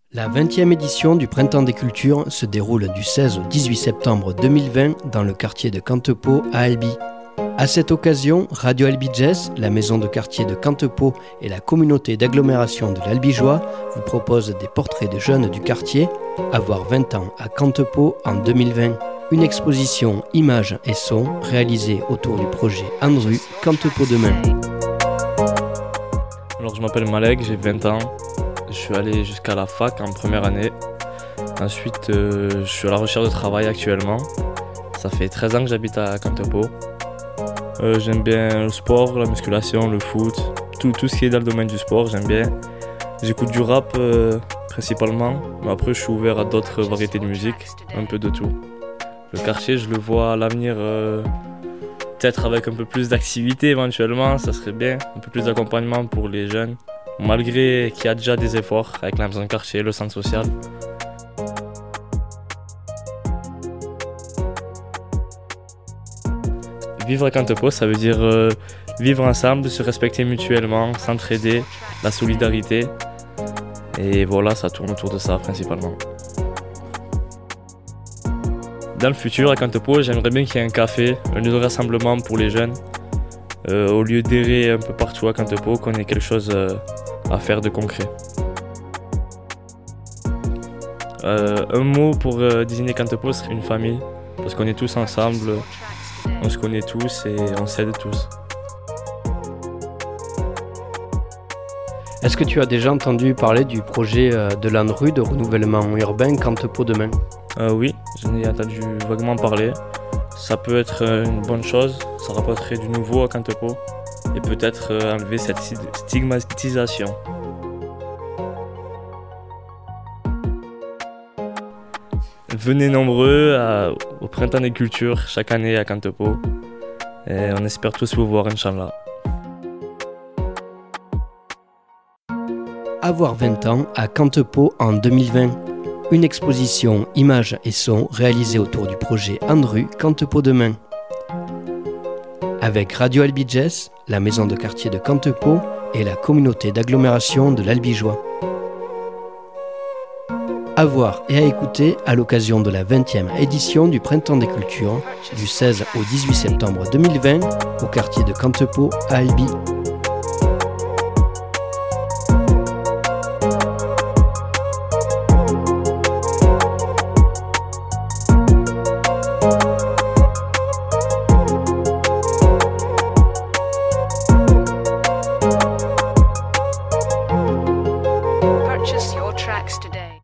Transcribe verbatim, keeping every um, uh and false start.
La vingtième édition du Printemps des Cultures se déroule du seize au dix-huit septembre deux mille vingt dans le quartier de Cantepeau à Albi. À cette occasion, Radio Albi Jazz, la maison de quartier de Cantepeau et la communauté d'agglomération de l'Albigeois vous proposent des portraits de jeunes du quartier, Avoir vingt ans à Cantepeau en deux mille vingt. Une exposition images et sons réalisée autour du projet Andru Cantepeau demain. Alors je m'appelle Malek, j'ai vingt ans. Je suis allé jusqu'à la fac en première année. Ensuite, euh, je suis à la recherche de travail actuellement. Ça fait treize ans que j'habite à Cantepeau. Euh, j'aime bien le sport, la musculation, le foot, tout, tout ce qui est dans le domaine du sport, j'aime bien. J'écoute du rap euh, principalement, mais après je suis ouvert à d'autres variétés de musique, un peu de tout. Le quartier, je le vois à l'avenir, euh, peut-être avec un peu plus d'activité éventuellement, ça serait bien, un peu plus d'accompagnement pour les jeunes, malgré qu'il y a déjà des efforts avec la maison de quartier, le centre social. Vivre à Cantepeau, ça veut dire euh, vivre ensemble, se respecter mutuellement, s'entraider, la solidarité. Et voilà, ça tourne autour de ça principalement. Dans le futur, à Cantepeau, j'aimerais bien qu'il y ait un café, un lieu de rassemblement pour les jeunes. Euh, au lieu d'errer un peu partout à Cantepeau, qu'on ait quelque chose euh, à faire de concret. Euh, un mot pour euh, désigner Cantepeau serait une famille, parce qu'on est tous ensemble. On se connaît tous et on s'aide tous. Est-ce que tu as déjà entendu parler du projet de l'Andru de renouvellement urbain Cantepeau demain ? euh, Oui, j'en ai entendu vaguement parler. Ça peut être une bonne chose, ça rapporterait du nouveau à Cantepeau et peut-être enlever cette stigmatisation. Venez nombreux à, au Printemps des Cultures chaque année à Cantepeau et on espère tous vous voir, Inch'Allah. Avoir vingt ans à Cantepeau en deux mille vingt. Une exposition images et sons réalisée autour du projet Andru Cantepeau demain. Avec Radio Albi Jazz, la maison de quartier de Cantepeau et la communauté d'agglomération de l'Albigeois. À voir et à écouter à l'occasion de la vingtième édition du Printemps des Cultures du seize au dix-huit septembre deux mille vingt au quartier de Cantepeau à Albi. Purchase your tracks today.